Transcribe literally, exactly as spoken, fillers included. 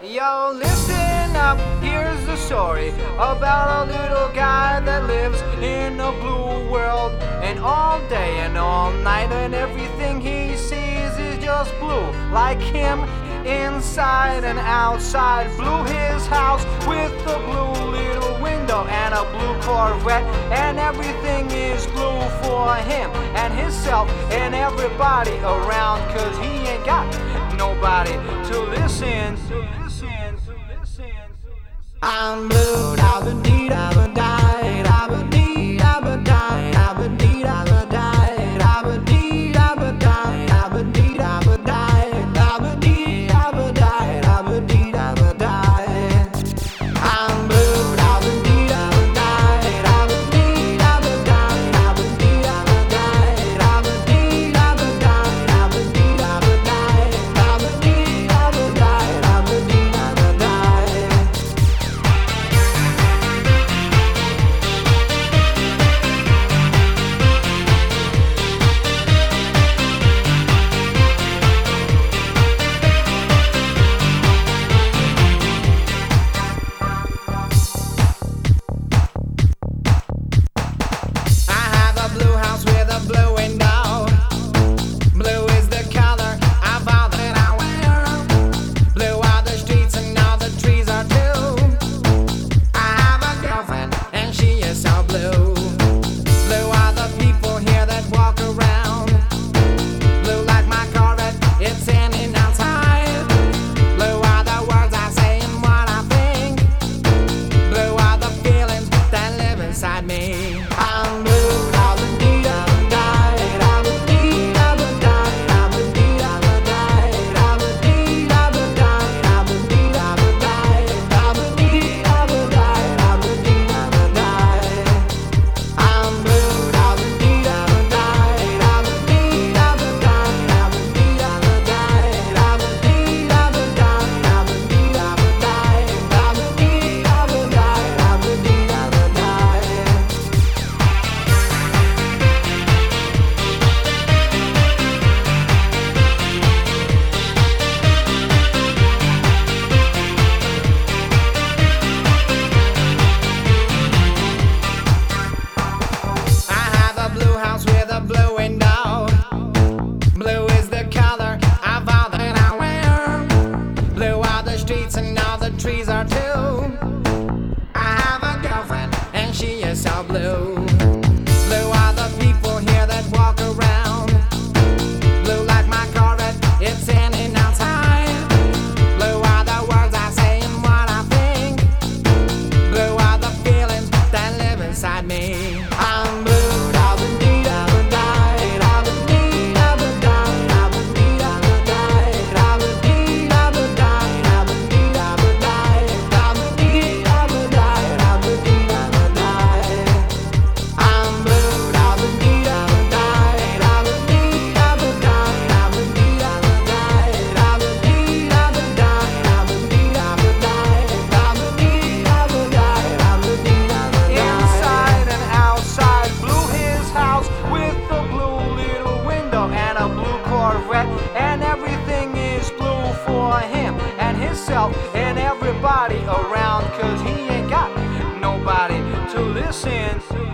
Yo, listen up, here's the story about a little guy that lives in a blue world. And all day and all night, and everything he sees is just blue. Like him, inside and outside. Blue his house with a blue little window and a blue Corvette. And everything is blue for him and himself and everybody around. Cause he ain't got nobody to listen, to listen, to listen, to listen. I'm blue, da-ba-dee, da-ba-die, da-ba-dee, da-ba-die, da-ba-dee, da-ba-die, da-ba-dee, da-ba-die, da-ba-dee, da-ba-die, da-ba-dee, da-ba-die, da-ba-dee, da-ba-die. I'm blue, da-ba-dee, da-ba-die, da-ba-dee, da-ba-die, da-ba-dee, da-ba-die, da-ba-dee, da-ba-die, da-ba-dee, da-ba-die. Trees are too. I have a girlfriend and she is so blue. Blue are the people here that walk around. Blue like my Corvette, it's in and outside. Blue are the words I say and what I think. Blue are the feelings that live inside me. I'm blue, da-ba-dee, da-ba-die, da-ba-dee, da-ba-die, da-ba-dee, da-ba-die, da-ba-dee, da-ba-die, da-ba-dee, da-ba-die. And everything is blue for him and himself and everybody around. Cause he ain't got nobody to listen to.